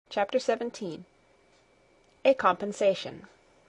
Chapter 17. A Compensation.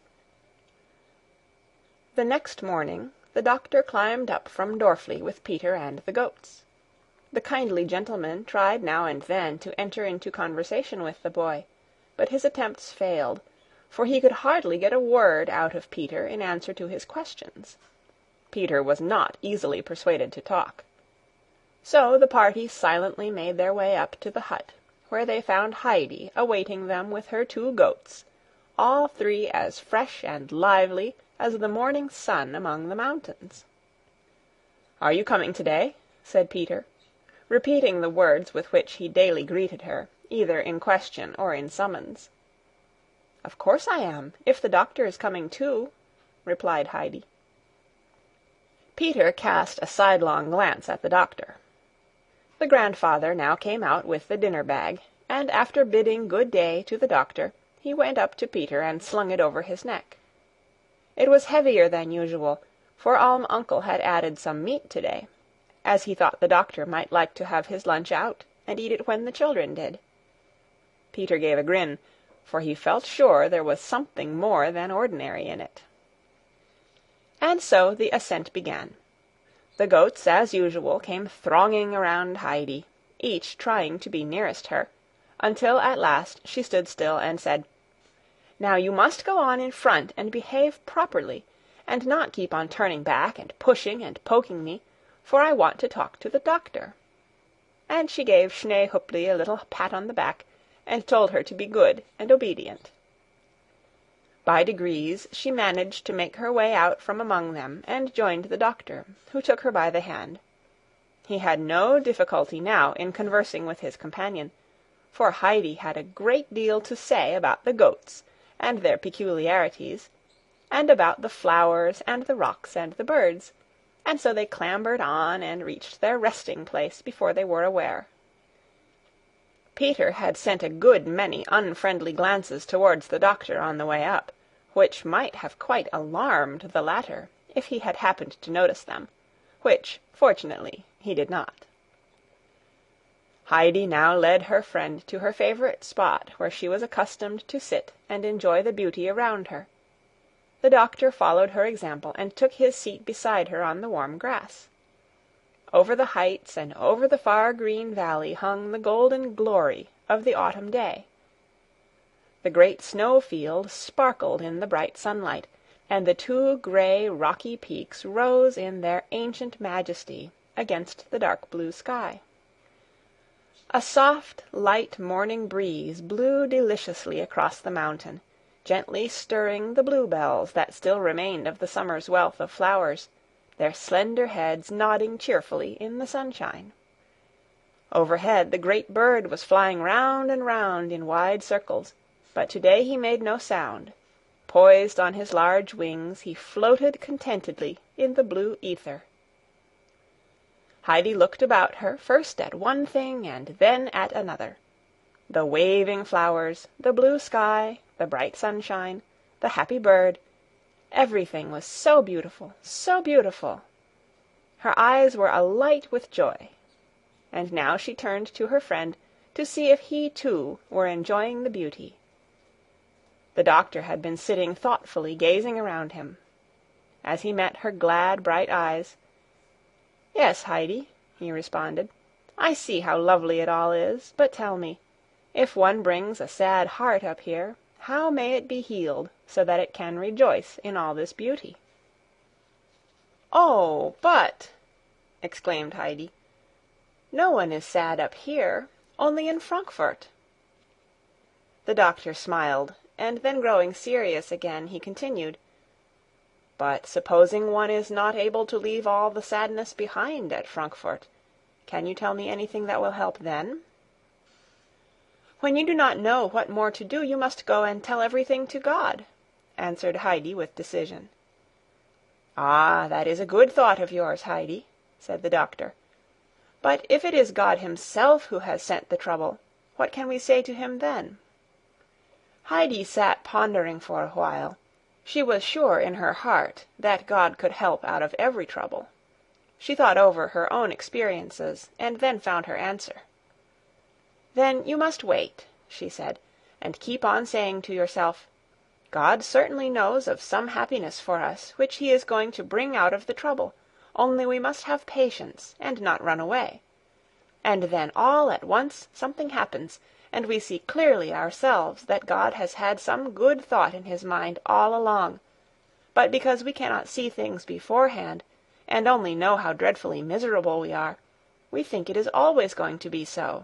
The next morning the doctor climbed up from Dorfli with Peter and the goats. The kindly gentleman tried now and then to enter into conversation with the boy, but his attempts failed, for he could hardly get a word out of Peter in answer to his questions. Peter was not easily persuaded to talk. So the party silently made their way up to the hut, where they found Heidi awaiting them with her 2 goats, all 3 as fresh and lively as the morning sun among the mountains. "Are you coming today?" said Peter, repeating the words with which he daily greeted her, either in question or in summons. "Of course I am, if the doctor is coming too," replied Heidi. Peter cast a sidelong glance at the doctor. The grandfather now came out with the dinner bag, and after bidding good day to the doctor, he went up to Peter and slung it over his neck. It was heavier than usual, for Alm Uncle had added some meat today, as he thought the doctor might like to have his lunch out and eat it when the children did. Peter gave a grin, for he felt sure there was something more than ordinary in it. And so the ascent began. The goats, as usual, came thronging around Heidi, each trying to be nearest her, until at last she stood still and said, "Now you must go on in front and behave properly, and not keep on turning back and pushing and poking me, for I want to talk to the doctor." And she gave Schneehupli a little pat on the back, and told her to be good and obedient. By degrees she managed to make her way out from among them and joined the doctor, who took her by the hand. He had no difficulty now in conversing with his companion, for Heidi had a great deal to say about the goats and their peculiarities, and about the flowers and the rocks and the birds, and so they clambered on and reached their resting place before they were aware. Peter had sent a good many unfriendly glances towards the doctor on the way up, which might have quite alarmed the latter if he had happened to notice them, which, fortunately, he did not. Heidi now led her friend to her favorite spot where she was accustomed to sit and enjoy the beauty around her. The doctor followed her example and took his seat beside her on the warm grass. Over the heights and over the far green valley hung the golden glory of the autumn day. The great snow-field sparkled in the bright sunlight, and the 2 gray, rocky peaks rose in their ancient majesty against the dark blue sky. A soft, light morning breeze blew deliciously across the mountain, gently stirring the bluebells that still remained of the summer's wealth of flowers, their slender heads nodding cheerfully in the sunshine. Overhead the great bird was flying round and round in wide circles, but today he made no sound. Poised on his large wings, he floated contentedly in the blue ether. Heidi looked about her, first at one thing and then at another. The waving flowers, the blue sky, the bright sunshine, the happy bird, everything was so beautiful, so beautiful. Her eyes were alight with joy. And now she turned to her friend to see if he too were enjoying the beauty. The doctor had been sitting thoughtfully gazing around him. As he met her glad, bright eyes, "Yes, Heidi," he responded, "I see how lovely it all is, but tell me, if one brings a sad heart up here, how may it be healed so that it can rejoice in all this beauty?" "Oh, but," exclaimed Heidi, "no one is sad up here, only in Frankfurt." The doctor smiled, and then growing serious again, he continued, "But supposing one is not able to leave all the sadness behind at Frankfurt, can you tell me anything that will help then?" "When you do not know what more to do, you must go and tell everything to God," answered Heidi with decision. "Ah, that is a good thought of yours, Heidi," said the doctor. "But if it is God himself who has sent the trouble, what can we say to him then?" Heidi sat pondering for a while. She was sure in her heart that God could help out of every trouble. She thought over her own experiences, and then found her answer. "Then you must wait," she said. and keep on saying to yourself, God certainly knows of some happiness for us, which he is going to bring out of the trouble, only we must have patience, and not run away. And then all at once something happens, and we see clearly ourselves that God has had some good thought in his mind all along, but because we cannot see things beforehand, and only know how dreadfully miserable we are, we think it is always going to be so."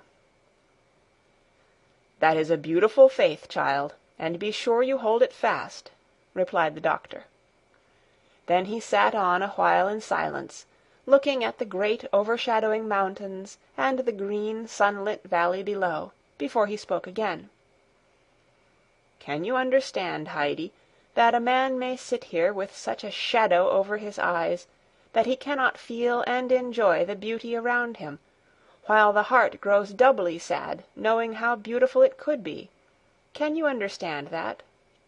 "That is a beautiful faith, child, and be sure you hold it fast," replied the doctor. Then he sat on a while in silence, looking at the great overshadowing mountains and the green sunlit valley below, before he spoke again. "Can you understand, Heidi, that a man may sit here with such a shadow over his eyes that he cannot feel and enjoy the beauty around him, while the heart grows doubly sad, knowing how beautiful it could be? Can you understand that?"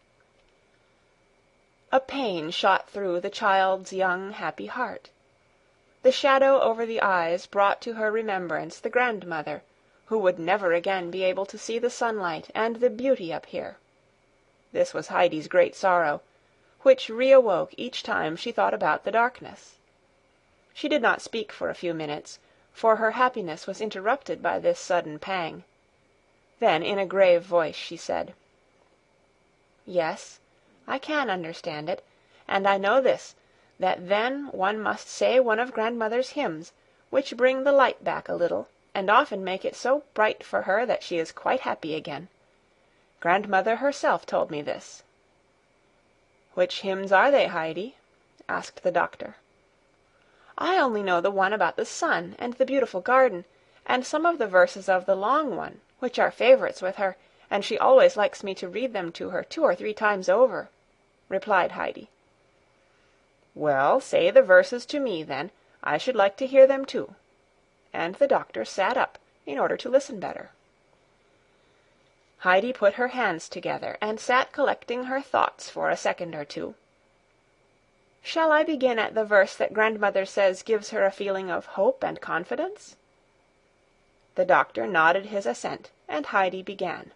A pain shot through the child's young, happy heart. The shadow over the eyes brought to her remembrance the grandmother, who would never again be able to see the sunlight and the beauty up here. This was Heidi's great sorrow, which reawoke each time she thought about the darkness. She did not speak for a few minutes, for her happiness was interrupted by this sudden pang. Then, in a grave voice, she said, "Yes, I can understand it, and I know this, that then one must say one of grandmother's hymns, which bring the light back a little, and often make it so bright for her that she is quite happy again. Grandmother herself told me this." "Which hymns are they, Heidi?" asked the doctor. "I only know the one about the sun and the beautiful garden, and some of the verses of the long one, which are favorites with her, and she always likes me to read them to her 2 or 3 times over," replied Heidi. "Well, say the verses to me, then. I should like to hear them too." And the doctor sat up in order to listen better. Heidi put her hands together and sat collecting her thoughts for a second or two. "Shall I begin at the verse that grandmother says gives her a feeling of hope and confidence?" The doctor nodded his assent, and Heidi began.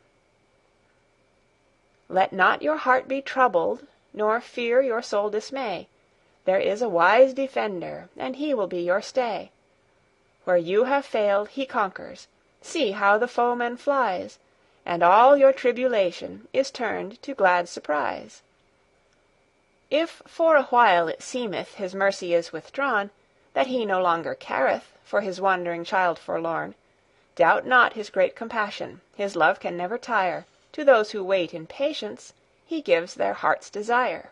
"Let not your heart be troubled, nor fear your soul dismay. There is a wise defender, and he will be your stay. Where you have failed, he conquers. See how the foeman flies, and all your tribulation is turned to glad surprise. If for a while it seemeth his mercy is withdrawn, that he no longer careth for his wandering child forlorn, doubt not his great compassion, his love can never tire. To those who wait in patience, he gives their heart's desire."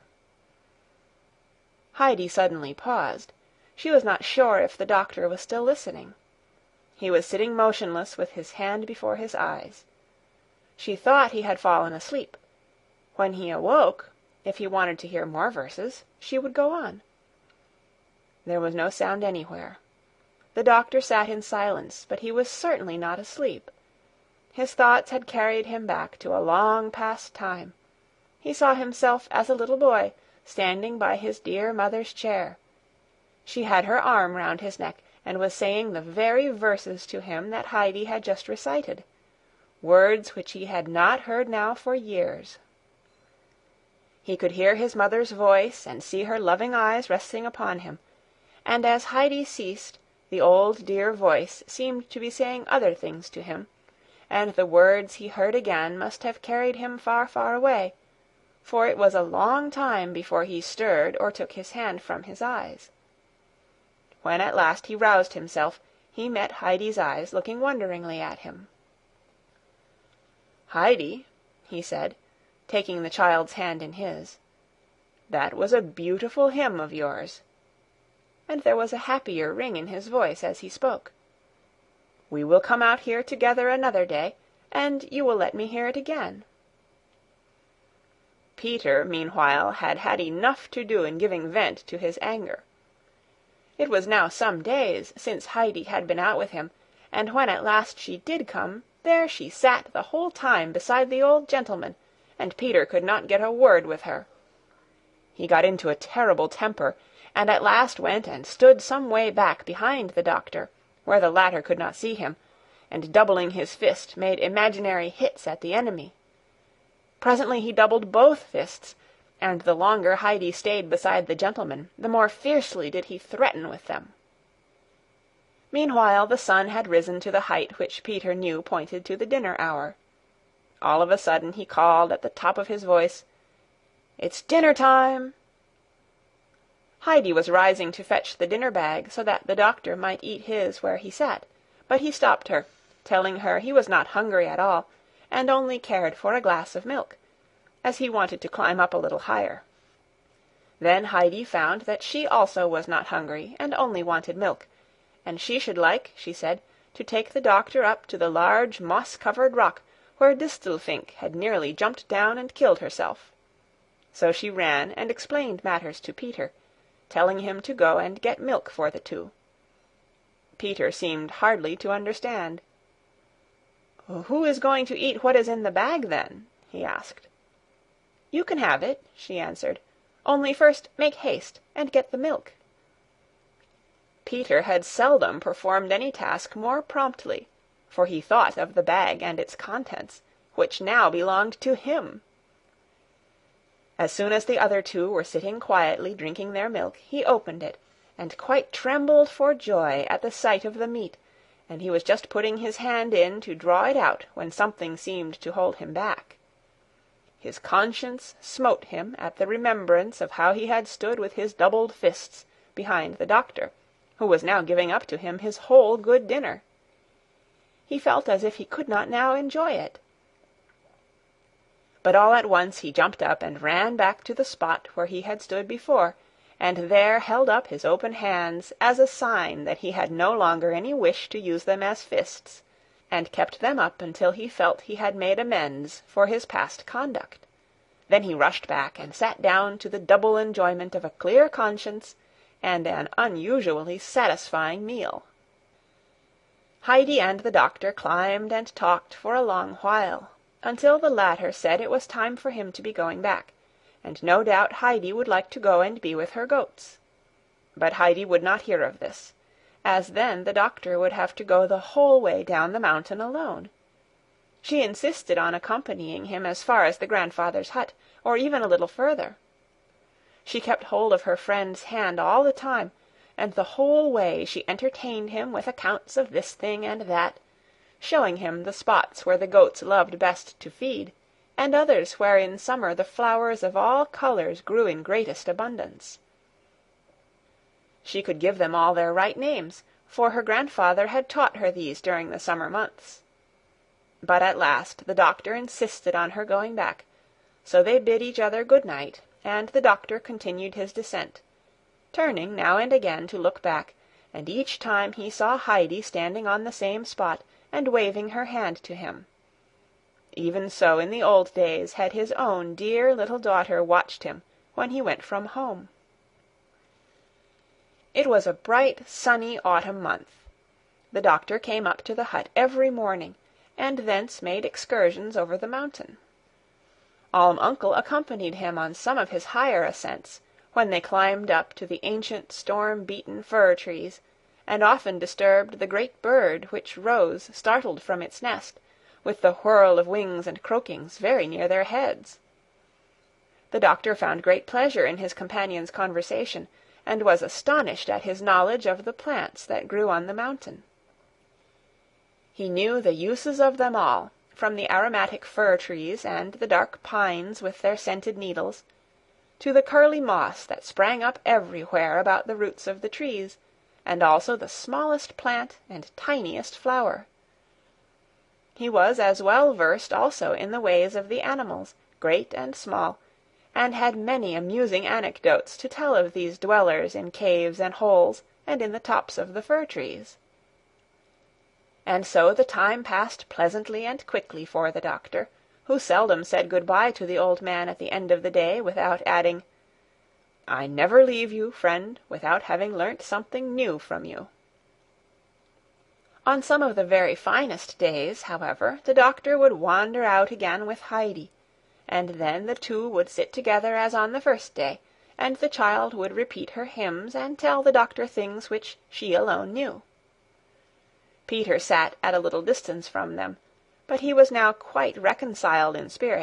Heidi suddenly paused. She was not sure if the doctor was still listening. He was sitting motionless with his hand before his eyes. She thought he had fallen asleep. When he awoke, if he wanted to hear more verses, she would go on. There was no sound anywhere. The doctor sat in silence, but he was certainly not asleep. His thoughts had carried him back to a long past time. He saw himself as a little boy, standing by his dear mother's chair. She had her arm round his neck, and was saying the very verses to him that Heidi had just recited, words which he had not heard now for years. He could hear his mother's voice, and see her loving eyes resting upon him, and as Heidi ceased, the old dear voice seemed to be saying other things to him, and the words he heard again must have carried him far, far away, for it was a long time before he stirred or took his hand from his eyes. When at last he roused himself, he met Heidi's eyes looking wonderingly at him. "Heidi," he said, taking the child's hand in his, "that was a beautiful hymn of yours." And there was a happier ring in his voice as he spoke. "We will come out here together another day, and you will let me hear it again." Peter, meanwhile, had had enough to do in giving vent to his anger. It was now some days since Heidi had been out with him, and when at last she did come, there she sat the whole time beside the old gentleman, and Peter could not get a word with her. He got into a terrible temper, and at last went and stood some way back behind the doctor, where the latter could not see him, and doubling his fist made imaginary hits at the enemy. Presently he doubled both fists, and the longer Heidi stayed beside the gentleman, the more fiercely did he threaten with them. Meanwhile the sun had risen to the height which Peter knew pointed to the dinner hour. All of a sudden he called at the top of his voice, "It's dinner time!" Heidi was rising to fetch the dinner bag so that the doctor might eat his where he sat, but he stopped her, telling her he was not hungry at all, and only cared for a glass of milk, as he wanted to climb up a little higher. Then Heidi found that she also was not hungry, and only wanted milk, and she should like, she said, to take the doctor up to the large moss-covered rock where Distelfink had nearly jumped down and killed herself. So she ran and explained matters to Peter, telling him to go and get milk for the two. Peter seemed hardly to understand. "Who is going to eat what is in the bag, then?" he asked. "You can have it," she answered. "Only first make haste and get the milk." Peter had seldom performed any task more promptly, for he thought of the bag and its contents, which now belonged to him. As soon as the other two were sitting quietly drinking their milk, he opened it, and quite trembled for joy at the sight of the meat, and he was just putting his hand in to draw it out when something seemed to hold him back. His conscience smote him at the remembrance of how he had stood with his doubled fists behind the doctor, who was now giving up to him his whole good dinner. He felt as if he could not now enjoy it. But all at once he jumped up and ran back to the spot where he had stood before, and there held up his open hands as a sign that he had no longer any wish to use them as fists, and kept them up until he felt he had made amends for his past conduct. Then he rushed back and sat down to the double enjoyment of a clear conscience and an unusually satisfying meal. Heidi and the doctor climbed and talked for a long while, until the latter said it was time for him to be going back, and no doubt Heidi would like to go and be with her goats. But Heidi would not hear of this, as then the doctor would have to go the whole way down the mountain alone. She insisted on accompanying him as far as the grandfather's hut, or even a little further. She kept hold of her friend's hand all the time, and the whole way she entertained him with accounts of this thing and that, showing him the spots where the goats loved best to feed, and others where in summer the flowers of all colors grew in greatest abundance. She could give them all their right names, for her grandfather had taught her these during the summer months. But at last the doctor insisted on her going back, so they bid each other good night, and the doctor continued his descent, turning now and again to look back, and each time he saw Heidi standing on the same spot and waving her hand to him. Even so in the old days had his own dear little daughter watched him when he went from home. It was a bright, sunny autumn month. The doctor came up to the hut every morning, and thence made excursions over the mountain. Alm Uncle accompanied him on some of his higher ascents, when they climbed up to the ancient storm-beaten fir trees, and often disturbed the great bird which rose startled from its nest, with the whirl of wings and croakings very near their heads. The doctor found great pleasure in his companion's conversation, and was astonished at his knowledge of the plants that grew on the mountain. He knew the uses of them all, from the aromatic fir trees and the dark pines with their scented needles, to the curly moss that sprang up everywhere about the roots of the trees, and also the smallest plant and tiniest flower. He was as well versed also in the ways of the animals, great and small, and had many amusing anecdotes to tell of these dwellers in caves and holes and in the tops of the fir trees. And so the time passed pleasantly and quickly for the doctor, who seldom said good-bye to the old man at the end of the day without adding, "I never leave you, friend, without having learnt something new from you." On some of the very finest days, however, the doctor would wander out again with Heidi, and then the two would sit together as on the first day, and the child would repeat her hymns and tell the doctor things which she alone knew. Peter sat at a little distance from them, but he was now quite reconciled in spirit,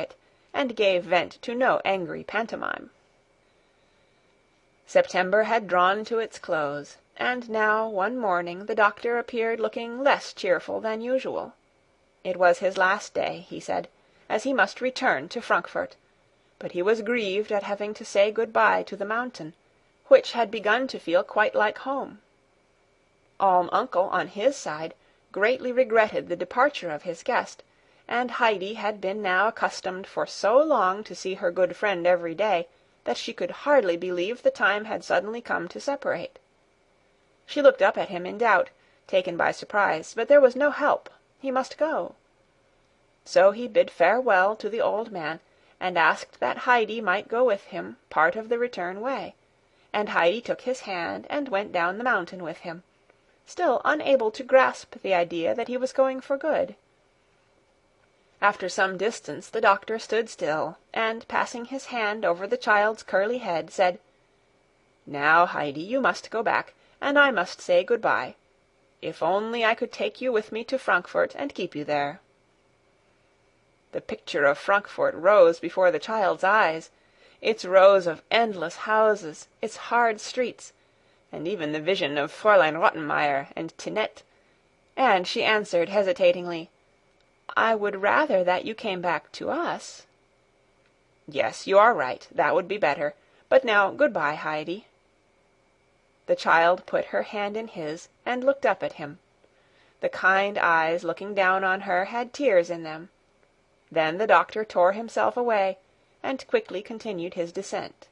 and gave vent to no angry pantomime. September had drawn to its close, and now one morning the doctor appeared looking less cheerful than usual. It was his last day, he said, as he must return to Frankfort, but he was grieved at having to say good-bye to the mountain, which had begun to feel quite like home. Alm uncle, on his side, greatly regretted the departure of his guest, and Heidi had been now accustomed for so long to see her good friend every day, that she could hardly believe the time had suddenly come to separate. She looked up at him in doubt, taken by surprise, but there was no help. He must go. So he bid farewell to the old man, and asked that Heidi might go with him part of the return way, and Heidi took his hand and went down the mountain with him, still unable to grasp the idea that he was going for good. After some distance the doctor stood still, and passing his hand over the child's curly head, said, "Now, Heidi, you must go back, and I must say good-bye. If only I could take you with me to Frankfort and keep you there." The picture of Frankfort rose before the child's eyes, its rows of endless houses, its hard streets, and even the vision of Fräulein Rottenmeier and Tinette, and she answered hesitatingly, "I would rather that you came back to us." "Yes, you are right, that would be better. But now good-bye, Heidi." The child put her hand in his, and looked up at him. The kind eyes looking down on her had tears in them. Then the doctor tore himself away, and quickly continued his descent.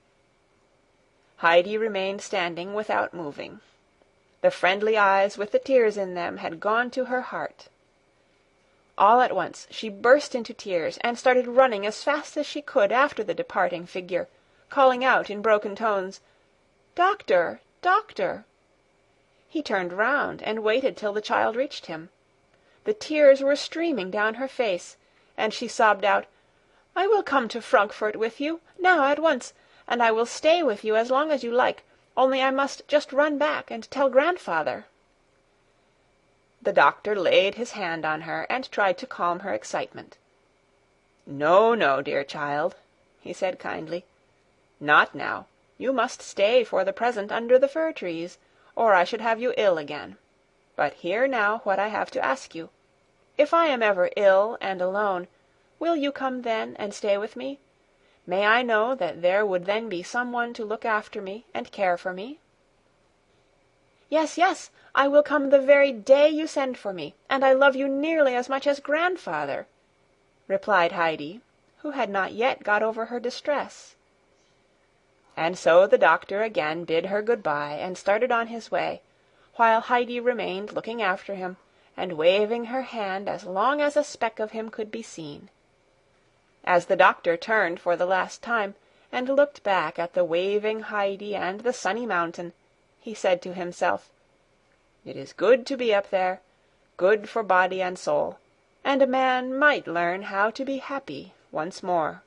Heidi remained standing without moving. The friendly eyes with the tears in them had gone to her heart. All at once she burst into tears, and started running as fast as she could after the departing figure, calling out in broken tones, "Doctor! Doctor!" He turned round, and waited till the child reached him. The tears were streaming down her face, and she sobbed out, "I will come to Frankfort with you, now at once, and I will stay with you as long as you like, only I must just run back and tell grandfather." The doctor laid his hand on her, and tried to calm her excitement. "No, no, dear child," he said kindly. "Not now. You must stay for the present under the fir trees, or I should have you ill again. But hear now what I have to ask you. If I am ever ill and alone, will you come then and stay with me? May I know that there would then be some one to look after me and care for me?" "Yes, yes, I will come the very day you send for me, and I love you nearly as much as grandfather," replied Heidi, who had not yet got over her distress. And so the doctor again bid her good-bye, and started on his way, while Heidi remained looking after him, and waving her hand as long as a speck of him could be seen. As the doctor turned for the last time, and looked back at the waving Heidi and the sunny mountain, he said to himself, "It is good to be up there, good for body and soul, and a man might learn how to be happy once more."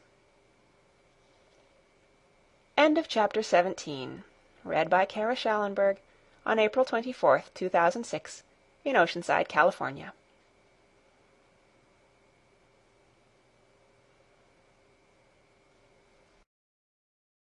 End of Chapter 17. Read by Kara Schallenberg on April 24th, 2006, in Oceanside, California.